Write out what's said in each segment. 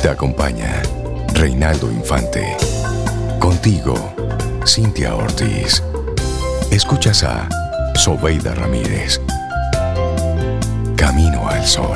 Te acompaña Reinaldo Infante. Contigo, Cintia Ortiz. Escuchas a Sobeida Ramírez. Camino al Sol.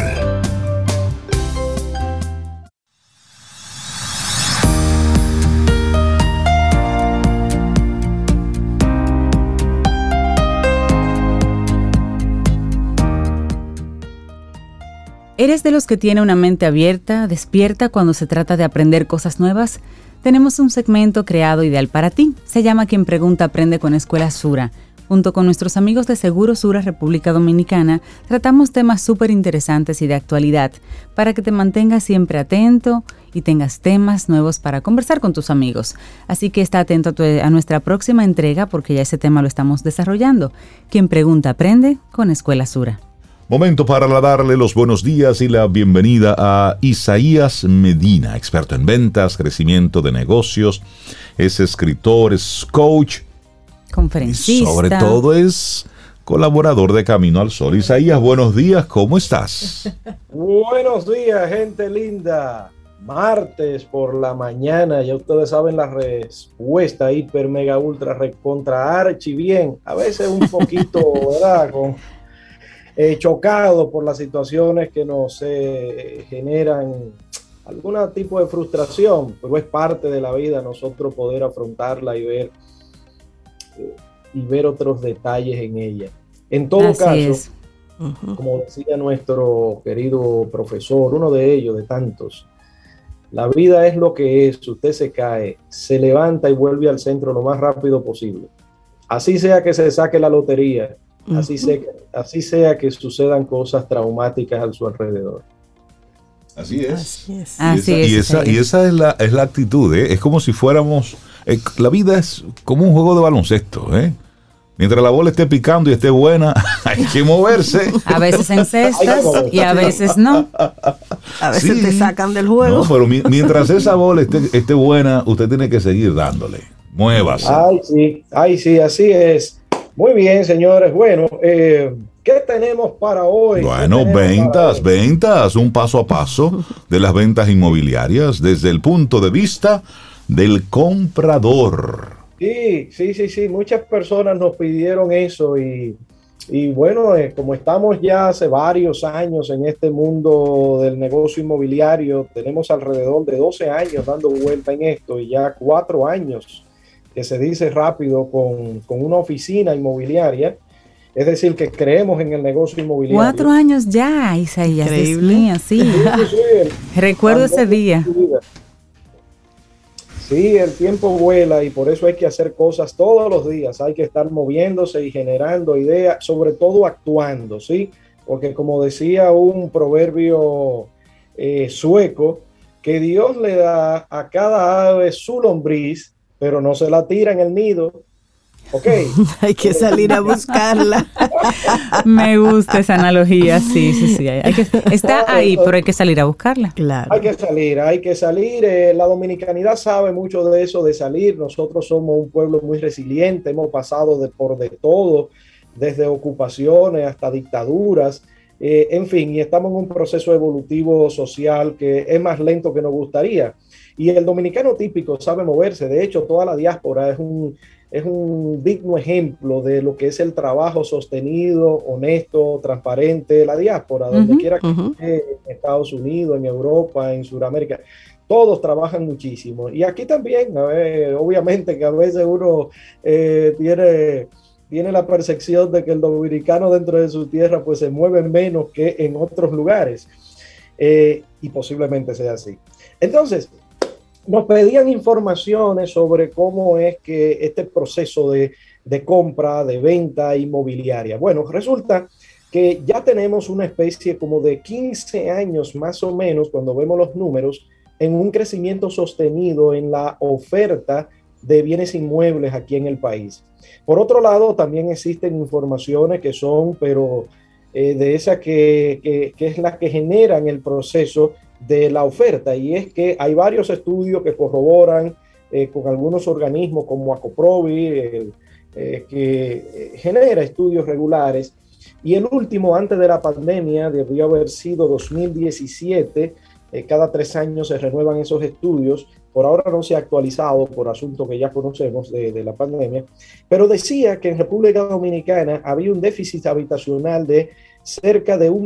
¿Eres de los que tiene una mente abierta, despierta cuando se trata de aprender cosas nuevas? Tenemos un segmento creado ideal para ti. Se llama Quien Pregunta Aprende con Escuela Sura. Junto con nuestros amigos de Seguro Sura República Dominicana, tratamos temas súper interesantes y de actualidad para que te mantengas siempre atento y tengas temas nuevos para conversar con tus amigos. Así que está atento a nuestra próxima entrega porque ya ese tema lo estamos desarrollando. Quien Pregunta Aprende con Escuela Sura. Momento para darle los buenos días y la bienvenida a Isaías Medina, experto en ventas, crecimiento de negocios, es escritor, es coach, conferencista y sobre todo es colaborador de Camino al Sol. Isaías, buenos días, ¿cómo estás? Buenos días, gente linda. Martes por la mañana, ya ustedes saben la respuesta hiper, mega, ultra, recontra, archi bien. A veces un poquito, ¿verdad? Chocado por las situaciones que nos generan algún tipo de frustración, pero es parte de la vida nosotros poder afrontarla y ver otros detalles en ella. En todo caso, como decía nuestro querido profesor, uno de ellos, de tantos, la vida es lo que es, usted se cae, se levanta y vuelve al centro lo más rápido posible. Así sea que se saque la lotería, así sea que sucedan cosas traumáticas a su alrededor. Así es. Así es. Y esa es la actitud, ¿eh? Es como si fuéramos... la vida es como un juego de baloncesto, ¿eh? Mientras la bola esté picando y esté buena, hay que moverse. A veces en cestas y a veces no. A veces te sacan del juego. No, pero mientras esa bola esté buena, usted tiene que seguir dándole. Muévase. Ay, sí, así es. Muy bien, señores. Bueno, ¿qué tenemos para hoy? Bueno, ventas, un paso a paso de las ventas inmobiliarias desde el punto de vista del comprador. Sí. Muchas personas nos pidieron eso y bueno, como estamos ya hace varios años en este mundo del negocio inmobiliario, tenemos alrededor de 12 años dando vuelta en esto y ya 4 años que se dice rápido con una oficina inmobiliaria, es decir, que creemos en el negocio inmobiliario. 4 años ya, Isaías. Increíble. Sí. Recuerdo ese día. Sí, el tiempo vuela y por eso hay que hacer cosas todos los días, hay que estar moviéndose y generando ideas, sobre todo actuando, ¿sí? Porque como decía un proverbio sueco, que Dios le da a cada ave su lombriz, pero no se la tira en el nido. Ok. Hay que salir a buscarla. Me gusta esa analogía, sí. Está ahí, pero hay que salir a buscarla. Claro. Hay que salir. La dominicanidad sabe mucho de eso, de salir. Nosotros somos un pueblo muy resiliente, hemos pasado por de todo, desde ocupaciones hasta dictaduras. En fin, y estamos en un proceso evolutivo social que es más lento que nos gustaría. Y el dominicano típico sabe moverse. De hecho, toda la diáspora es un digno ejemplo de lo que es el trabajo sostenido, honesto, transparente. La diáspora, donde quiera que esté, en Estados Unidos, en Europa, en Sudamérica, todos trabajan muchísimo. Y aquí también, obviamente que a veces uno tiene la percepción de que el dominicano dentro de su tierra pues se mueve menos que en otros lugares. Y posiblemente sea así. Entonces, nos pedían informaciones sobre cómo es que este proceso de compra, de venta inmobiliaria. Bueno, resulta que ya tenemos una especie como de 15 años más o menos, cuando vemos los números, en un crecimiento sostenido en la oferta de bienes inmuebles aquí en el país. Por otro lado, también existen informaciones que son, pero de esas que es la que generan el proceso de la oferta, y es que hay varios estudios que corroboran con algunos organismos como Acoprovi, que genera estudios regulares, y el último antes de la pandemia debió haber sido 2017, cada 3 años se renuevan esos estudios. Por ahora no se ha actualizado por asunto que ya conocemos de la pandemia, pero decía que en República Dominicana había un déficit habitacional de cerca de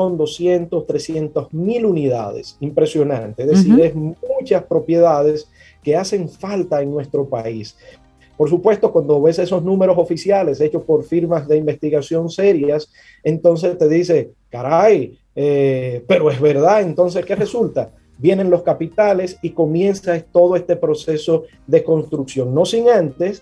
1.200.000-300.000 unidades. Impresionante, es decir, es muchas propiedades que hacen falta en nuestro país. Por supuesto, cuando ves esos números oficiales hechos por firmas de investigación serias, entonces te dice, caray, pero es verdad. Entonces, ¿qué resulta? Vienen los capitales y comienza todo este proceso de construcción, no sin antes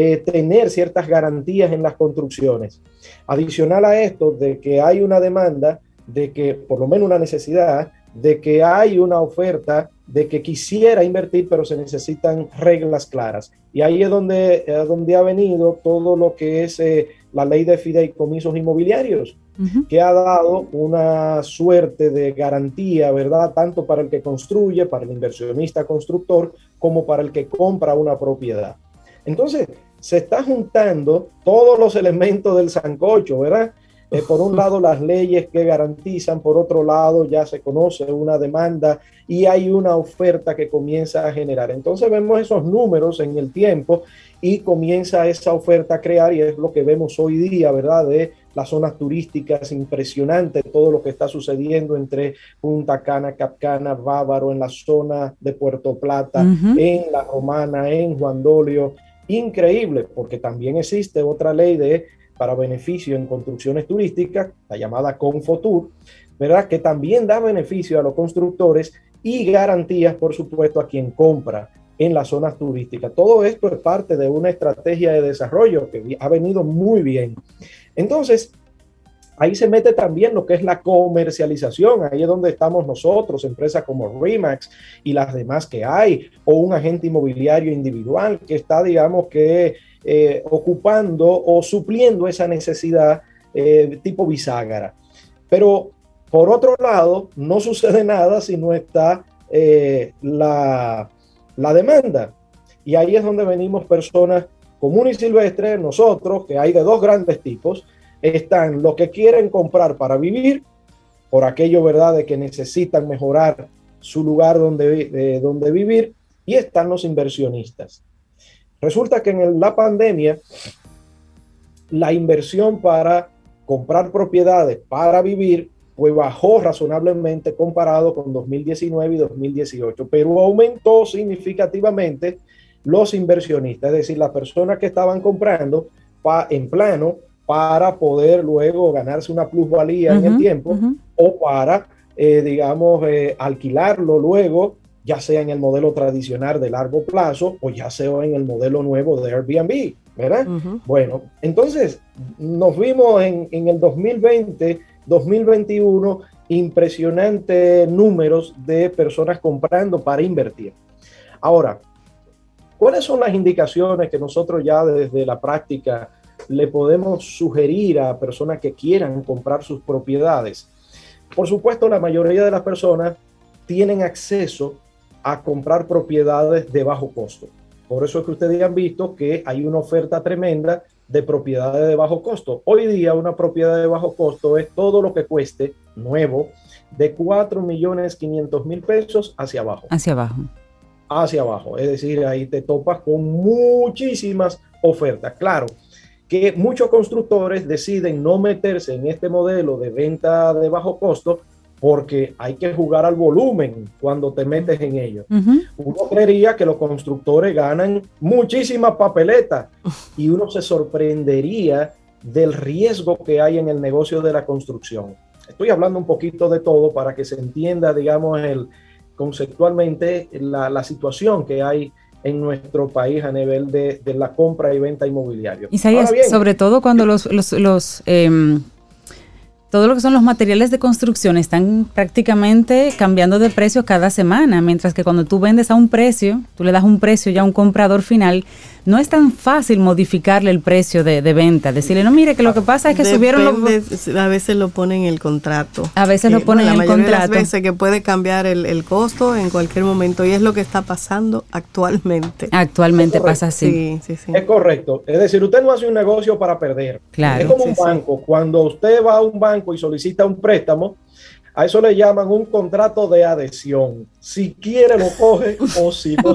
tener ciertas garantías en las construcciones. Adicional a esto, de que hay una demanda, de que por lo menos una necesidad, de que hay una oferta, de que quisiera invertir, pero se necesitan reglas claras. Y ahí es donde ha venido todo lo que es la ley de fideicomisos inmobiliarios, que ha dado una suerte de garantía, ¿verdad? Tanto para el que construye, para el inversionista constructor, como para el que compra una propiedad. Entonces, se está juntando todos los elementos del sancocho, ¿verdad? Por un lado, las leyes que garantizan, por otro lado, ya se conoce una demanda y hay una oferta que comienza a generar. Entonces vemos esos números en el tiempo y comienza esa oferta a crear, y es lo que vemos hoy día, ¿verdad? De las zonas turísticas, impresionante todo lo que está sucediendo entre Punta Cana, Capcana, Bávaro, en la zona de Puerto Plata, en La Romana, en Juan Dolio. Increíble, porque también existe otra ley para beneficio en construcciones turísticas, la llamada Confotur, ¿verdad? Que también da beneficio a los constructores y garantías, por supuesto, a quien compra en las zonas turísticas. Todo esto es parte de una estrategia de desarrollo que ha venido muy bien. Entonces, ahí se mete también lo que es la comercialización. Ahí es donde estamos nosotros, empresas como RE/MAX y las demás que hay, o un agente inmobiliario individual que está, digamos que, ocupando o supliendo esa necesidad tipo bisagra. Pero por otro lado, no sucede nada si no está la demanda. Y ahí es donde venimos personas comunes y silvestres, nosotros, que hay de dos grandes tipos. Están los que quieren comprar para vivir, por aquello, ¿verdad?, de que necesitan mejorar su lugar donde vivir, y están los inversionistas. Resulta que en la pandemia, la inversión para comprar propiedades para vivir, pues bajó razonablemente comparado con 2019 y 2018, pero aumentó significativamente los inversionistas, es decir, las personas que estaban comprando en plano para poder luego ganarse una plusvalía en el tiempo, o para, alquilarlo luego, ya sea en el modelo tradicional de largo plazo o ya sea en el modelo nuevo de Airbnb, ¿verdad? Bueno, entonces nos vimos en el 2020, 2021, impresionantes números de personas comprando para invertir. Ahora, ¿cuáles son las indicaciones que nosotros ya desde la práctica le podemos sugerir a personas que quieran comprar sus propiedades? Por supuesto, la mayoría de las personas tienen acceso a comprar propiedades de bajo costo. Por eso es que ustedes han visto que hay una oferta tremenda de propiedades de bajo costo. Hoy día una propiedad de bajo costo es todo lo que cueste nuevo de 4.500.000 pesos hacia abajo. Hacia abajo. Hacia abajo. Es decir, ahí te topas con muchísimas ofertas. Claro que muchos constructores deciden no meterse en este modelo de venta de bajo costo porque hay que jugar al volumen cuando te metes en ello. Uno creería que los constructores ganan muchísimas papeletas y uno se sorprendería del riesgo que hay en el negocio de la construcción. Estoy hablando un poquito de todo para que se entienda, digamos, conceptualmente la situación que hay en nuestro país a nivel de la compra y venta inmobiliaria. Isaías, sobre todo cuando todo lo que son los materiales de construcción están prácticamente cambiando de precio cada semana, mientras que cuando tú vendes a un precio, tú le das un precio ya a un comprador final, no es tan fácil modificarle el precio de venta, decirle, no, mire, que lo que pasa es que subieron a veces lo ponen en el contrato. A veces lo ponen en el contrato. La mayoría de las veces que puede cambiar el costo en cualquier momento, y es lo que está pasando actualmente. Actualmente pasa así. Sí. Es correcto. Es decir, usted no hace un negocio para perder. Claro. Es como un banco. Cuando usted va a un banco y solicita un préstamo, A eso le llaman un contrato de adhesión. Si quiere lo coge o si no.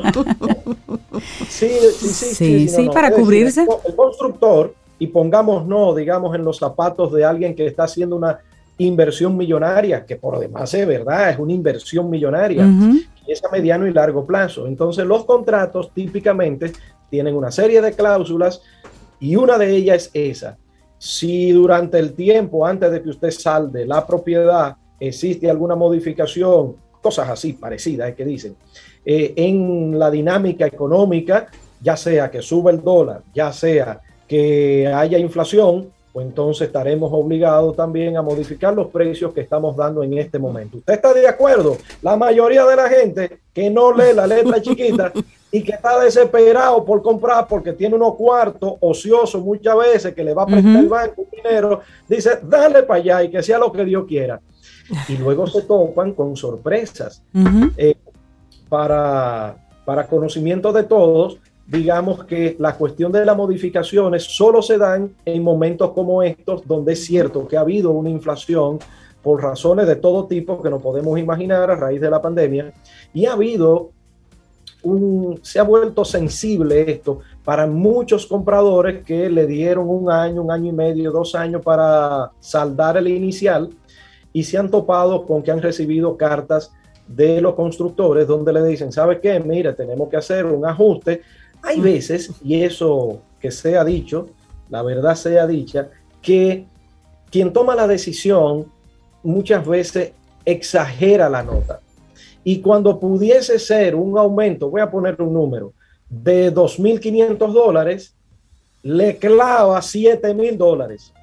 Sí, para cubrirse. El constructor, y pongámonos, digamos, en los zapatos de alguien que está haciendo una inversión millonaria, que por demás es verdad, es una inversión millonaria, y es a mediano y largo plazo. Entonces los contratos típicamente tienen una serie de cláusulas y una de ellas es esa. Si durante el tiempo, antes de que usted salde la propiedad, existe alguna modificación, cosas así parecidas, que dicen, en la dinámica económica, ya sea que suba el dólar, ya sea que haya inflación, pues entonces estaremos obligados también a modificar los precios que estamos dando en este momento. ¿Usted está de acuerdo? La mayoría de la gente que no lee la letra chiquita y que está desesperado por comprar porque tiene unos cuartos ociosos muchas veces que le va a prestar el banco dinero, dice, dale para allá y que sea lo que Dios quiera. Y luego se topan con sorpresas. Para conocimiento de todos, digamos que la cuestión de las modificaciones solo se dan en momentos como estos, donde es cierto que ha habido una inflación por razones de todo tipo que no podemos imaginar a raíz de la pandemia, y se ha vuelto sensible esto para muchos compradores que le dieron un año y medio, 2 años para saldar el inicial, y se han topado con que han recibido cartas de los constructores donde le dicen, ¿sabe qué? Mire, tenemos que hacer un ajuste. Hay veces, y eso que sea dicho, la verdad sea dicha, que quien toma la decisión muchas veces exagera la nota. Y cuando pudiese ser un aumento, voy a poner un número, de $2,500, le clava $7,000.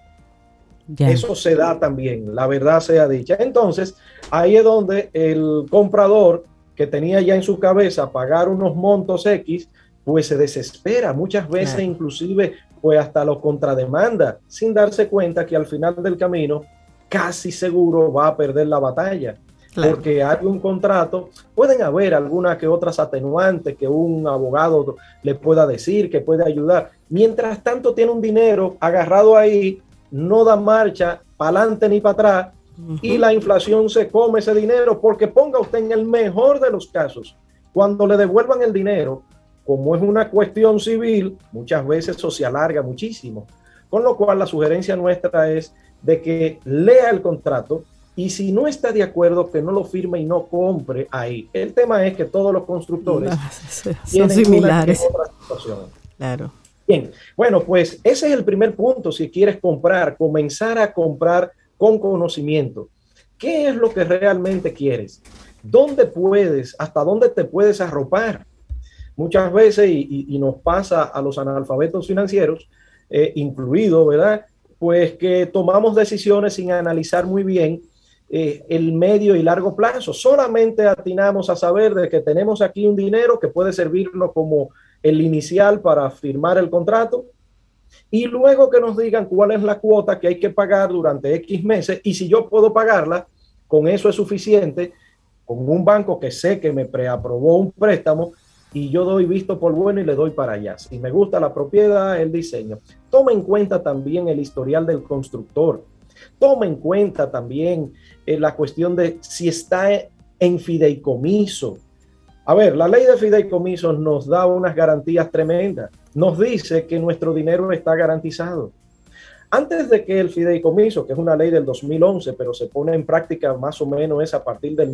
Yeah. Eso se da también, la verdad sea dicha. Entonces, ahí es donde el comprador que tenía ya en su cabeza pagar unos montos X, pues se desespera muchas veces, inclusive pues hasta los contrademanda, sin darse cuenta que al final del camino casi seguro va a perder la batalla. Claro. Porque hay un contrato, pueden haber algunas que otras atenuantes que un abogado le pueda decir, que puede ayudar. Mientras tanto tiene un dinero agarrado ahí, no da marcha para adelante ni para atrás, y la inflación se come ese dinero, porque ponga usted en el mejor de los casos, cuando le devuelvan el dinero, como es una cuestión civil, muchas veces eso se alarga muchísimo. Con lo cual la sugerencia nuestra es de que lea el contrato, y si no está de acuerdo, que no lo firme y no compre ahí. El tema es que todos los constructores son similares. Otra situación. Claro. Bien, bueno, pues ese es el primer punto. Si quieres comprar, comenzar a comprar con conocimiento. ¿Qué es lo que realmente quieres? ¿Dónde puedes? ¿Hasta dónde te puedes arropar? Muchas veces, y nos pasa a los analfabetos financieros, incluido, ¿verdad? Pues que tomamos decisiones sin analizar muy bien el medio y largo plazo. Solamente atinamos a saber de que tenemos aquí un dinero que puede servirnos como el inicial para firmar el contrato, y luego que nos digan cuál es la cuota que hay que pagar durante X meses, y si yo puedo pagarla, con eso es suficiente, con un banco que sé que me preaprobó un préstamo, y yo doy visto por bueno y le doy para allá. Si me gusta la propiedad, el diseño. Toma en cuenta también el historial del constructor. Toma en cuenta también la cuestión de si está en fideicomiso. A ver, la ley de fideicomisos nos da unas garantías tremendas. Nos dice que nuestro dinero está garantizado. Antes de que el fideicomiso, que es una ley del 2011, pero se pone en práctica más o menos es a partir del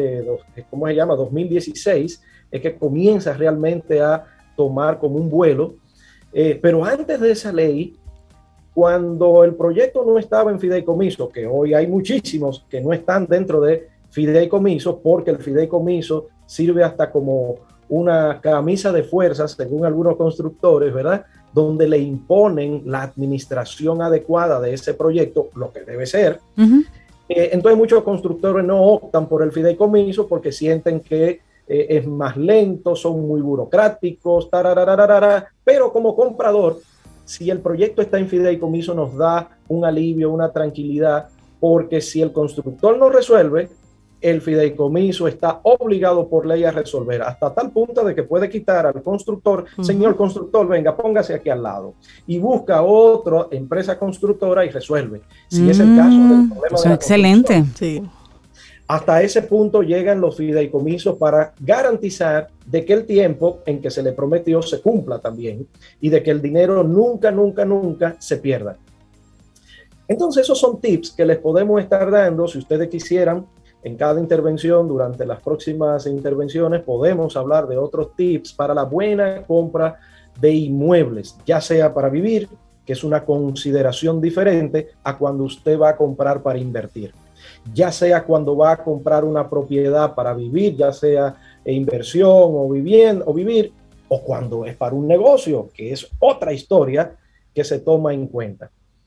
2016, es que comienza realmente a tomar como un vuelo. Pero antes de esa ley, cuando el proyecto no estaba en fideicomiso, que hoy hay muchísimos que no están dentro de fideicomiso, porque el fideicomiso sirve hasta como una camisa de fuerza, según algunos constructores, ¿verdad? Donde le imponen la administración adecuada de ese proyecto, lo que debe ser. Entonces muchos constructores no optan por el fideicomiso porque sienten que es más lento, son muy burocráticos, pero como comprador, si el proyecto está en fideicomiso, nos da un alivio, una tranquilidad, porque si el constructor no resuelve, el fideicomiso está obligado por ley a resolver, hasta tal punto de que puede quitar al constructor, señor constructor, venga, póngase aquí al lado, y busca otra empresa constructora y resuelve. Si es el caso del problema de la excelente. Sí. Hasta ese punto llegan los fideicomisos para garantizar de que el tiempo en que se le prometió se cumpla también y de que el dinero nunca se pierda. Entonces esos son tips que les podemos estar dando. Si ustedes quisieran, en cada intervención, durante las próximas intervenciones, podemos hablar de otros tips para la buena compra de inmuebles, ya sea para vivir, que es una consideración diferente a cuando usted va a comprar para invertir. Ya sea cuando va a comprar una propiedad para vivir, ya sea inversión o vivir, o cuando es para un negocio, que es otra historia que se toma en cuenta.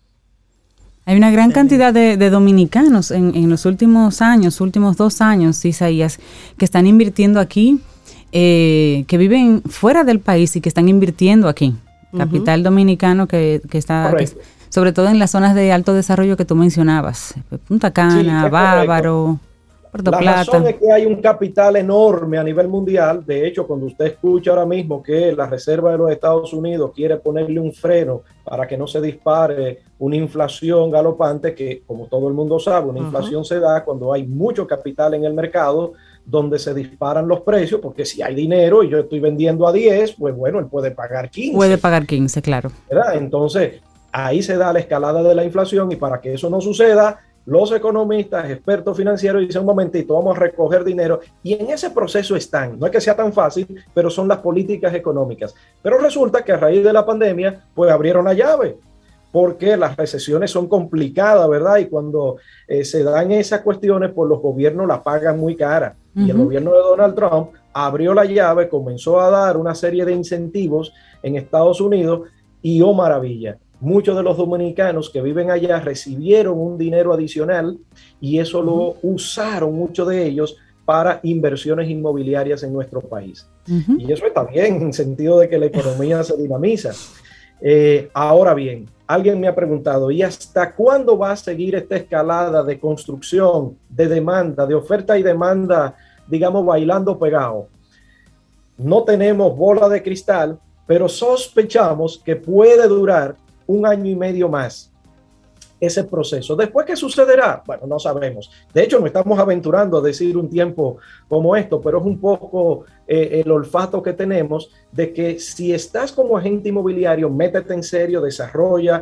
Hay una gran cantidad de dominicanos en los últimos 2 años, Isaías, que están invirtiendo aquí, que viven fuera del país y que están invirtiendo aquí. Capital dominicano que está, sobre todo en las zonas de alto desarrollo que tú mencionabas, Punta Cana, sí, Bávaro, Puerto Plata. La razón es que hay un capital enorme a nivel mundial. De hecho, cuando usted escucha ahora mismo que la Reserva de los Estados Unidos quiere ponerle un freno para que no se dispare una inflación galopante, que como todo el mundo sabe, una inflación se da cuando hay mucho capital en el mercado, donde se disparan los precios, porque si hay dinero y yo estoy vendiendo a 10, pues bueno, él puede pagar 15. Puede pagar 15, claro. ¿Verdad? Entonces, ahí se da la escalada de la inflación, y para que eso no suceda, los economistas, expertos financieros dicen: un momentito, vamos a recoger dinero, y en ese proceso están. No es que sea tan fácil, pero son las políticas económicas. Pero resulta que a raíz de la pandemia, pues abrieron la llave, porque las recesiones son complicadas, ¿verdad? Y cuando se dan esas cuestiones, pues los gobiernos la pagan muy cara. Y el gobierno de Donald Trump abrió la llave, comenzó a dar una serie de incentivos en Estados Unidos, y oh maravilla, muchos de los dominicanos que viven allá recibieron un dinero adicional, y eso lo usaron muchos de ellos para inversiones inmobiliarias en nuestro país. Y eso está bien, en sentido de que la economía se dinamiza. Ahora bien, alguien me ha preguntado: ¿y hasta cuándo va a seguir esta escalada de construcción, de demanda, de oferta y demanda, digamos, bailando pegado? No tenemos bola de cristal, pero sospechamos que puede durar 1 año y medio más ese proceso. ¿Después qué sucederá? Bueno, no sabemos. De hecho, no estamos aventurando a decir un tiempo como esto, pero es un poco el olfato que tenemos de que si estás como agente inmobiliario, métete en serio, desarrolla,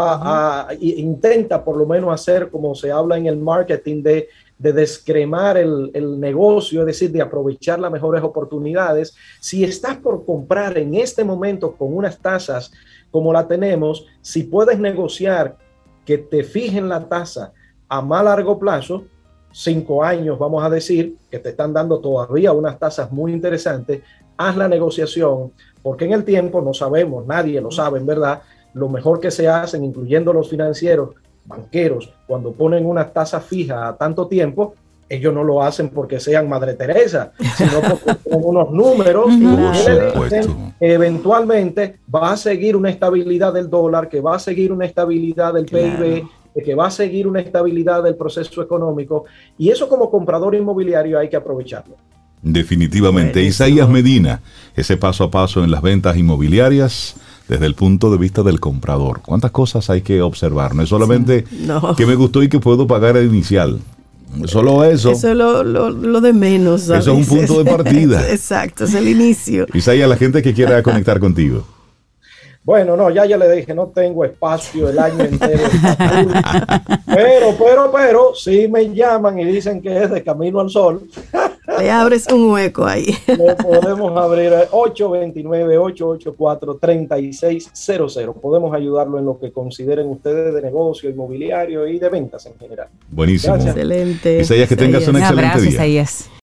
intenta por lo menos hacer, como se habla en el marketing, de descremar el negocio, es decir, de aprovechar las mejores oportunidades. Si estás por comprar en este momento con unas tasas como la tenemos, si puedes negociar que te fijen la tasa a más largo plazo, 5 años, vamos a decir, que te están dando todavía unas tasas muy interesantes, haz la negociación, porque en el tiempo no sabemos, nadie lo sabe, en verdad. Lo mejor que se hacen, incluyendo los financieros, banqueros, cuando ponen una tasa fija a tanto tiempo, ellos no lo hacen porque sean Madre Teresa, sino porque con unos números eventualmente va a seguir una estabilidad del dólar, que va a seguir una estabilidad del PIB, que va a seguir una estabilidad del proceso económico, y eso como comprador inmobiliario hay que aprovecharlo. Definitivamente. Isaías Medina, ese paso a paso en las ventas inmobiliarias desde el punto de vista del comprador. ¿Cuántas cosas hay que observar? No es solamente que me gustó y que puedo pagar el inicial. Solo eso. Eso es lo de menos, ¿sabes? Eso es un punto de partida. Exacto, es el inicio. Isaías, la gente que quiera conectar contigo. Bueno, no, ya le dije, no tengo espacio el año entero. Pero, si me llaman y dicen que es de Camino al Sol, le abres un hueco ahí. Le podemos abrir 829-884-3600. Podemos ayudarlo en lo que consideren ustedes de negocio, inmobiliario y de ventas en general. Buenísimo. Gracias. Excelente. Isaías, que tengas un excelente abrazo, día. Isaías.